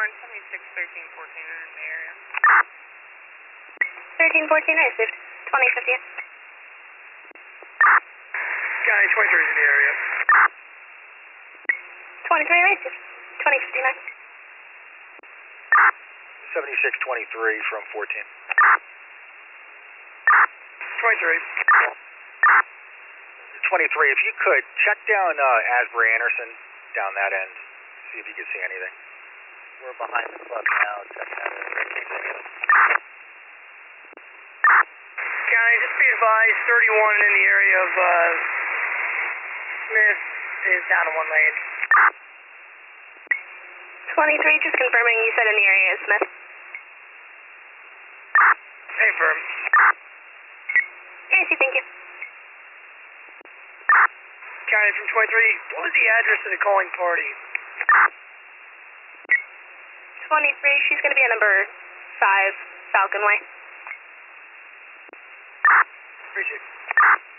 Airborne 76, 13, 14 are in the area. 13, 14 received. 2050. Sky 23 is in the area. 23 received. 2059. 7623 from 14. 23. 23, if you could, check down Asbury Anderson down that end, see if you can see anything. We're behind the club now, check that out. Sky, just be advised, 31 in the area of Smith is down to 1 lane. 23, just confirming you said in the area is Smith. Hey, firm. AC, thank you. County from 23, what was the address of the calling party? 23, she's going to be at number 5, Falcon Way. Appreciate it.